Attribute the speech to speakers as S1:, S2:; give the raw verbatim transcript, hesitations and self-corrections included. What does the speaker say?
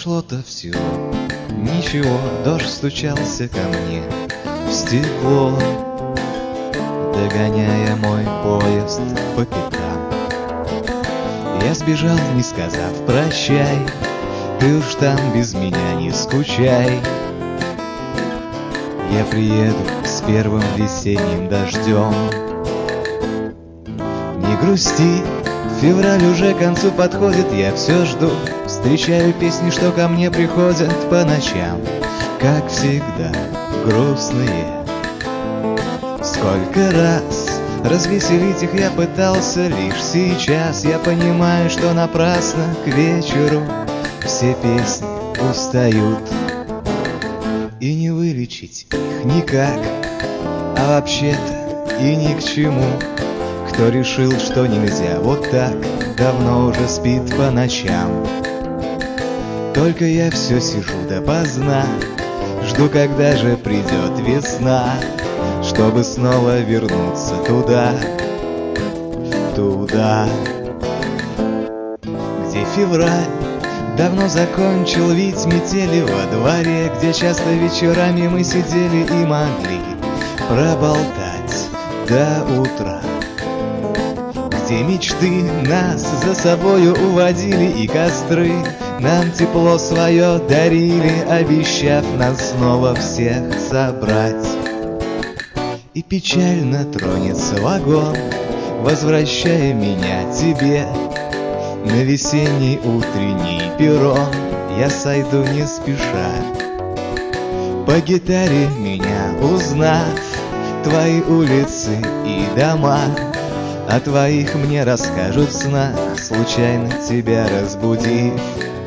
S1: прошло-то всего ничего, дождь стучался ко мне в стекло, догоняя мой поезд по пятам. Я сбежал, не сказав прощай, ты уж там без меня не скучай. Я приеду с первым весенним дождем. Не грусти, февраль уже к концу подходит, я все жду. Встречаю песни, что ко мне приходят по ночам, как всегда, грустные. Сколько раз развеселить их я пытался, лишь сейчас я понимаю, что напрасно. К вечеру все песни устают, и не вылечить их никак, а вообще-то и ни к чему. Кто решил, что нельзя вот так, давно уже спит по ночам. Только я все сижу допоздна, жду, когда же придет весна, чтобы снова вернуться туда, туда, где февраль давно закончил вить метели во дворе, где часто вечерами мы сидели и могли проболтать до утра, где мечты нас за собою уводили и костры нам тепло свое дарили, обещав нас снова всех собрать. И печально тронется вагон, возвращая меня тебе. На весенний утренний перрон я сойду не спеша. По гитаре меня узнав, твои улицы и дома, о твоих мне расскажут в снах, случайно тебя разбудив.